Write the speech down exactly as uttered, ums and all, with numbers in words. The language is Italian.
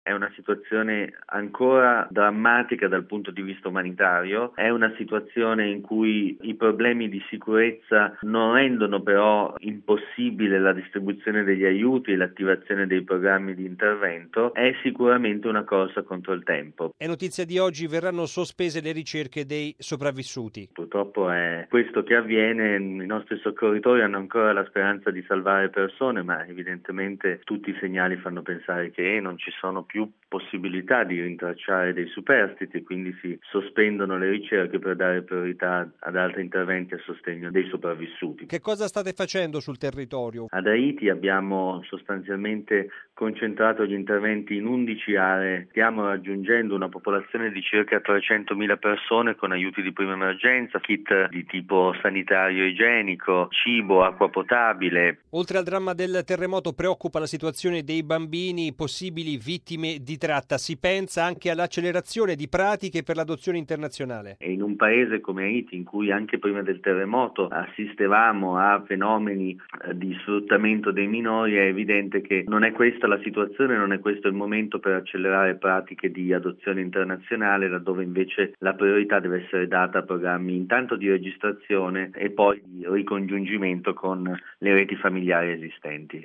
È una situazione ancora drammatica dal punto di vista umanitario, è una situazione in cui i problemi di sicurezza non rendono però impossibile la distribuzione degli aiuti e l'attivazione dei programmi di intervento, è sicuramente una corsa contro il tempo. È notizia di oggi, verranno sospese le ricerche dei sopravvissuti. Purtroppo è questo che avviene, i nostri soccorritori hanno ancora la speranza di salvare persone, ma evidentemente tutti i segnali fanno pensare che non ci sono più possibilità di rintracciare dei superstiti, quindi si sospendono le ricerche per dare priorità ad altri interventi a sostegno dei sopravvissuti. Che cosa state facendo sul territorio? Ad Haiti abbiamo sostanzialmente concentrato gli interventi in undici aree, stiamo raggiungendo una popolazione di circa trecentomila persone con aiuti di prima emergenza, kit di tipo sanitario e igienico, cibo, acqua potabile. Oltre al dramma del terremoto preoccupa la situazione dei bambini possibili vittime di tratta. Si pensa anche all'accelerazione di pratiche per l'adozione internazionale. E in un paese come Haiti, in cui anche prima del terremoto assistevamo a fenomeni di sfruttamento dei minori, è evidente che non è questa la situazione, non è questo il momento per accelerare pratiche di adozione internazionale, laddove invece la priorità deve essere data a programmi intanto di registrazione e poi di ricongiungimento con le reti familiari esistenti.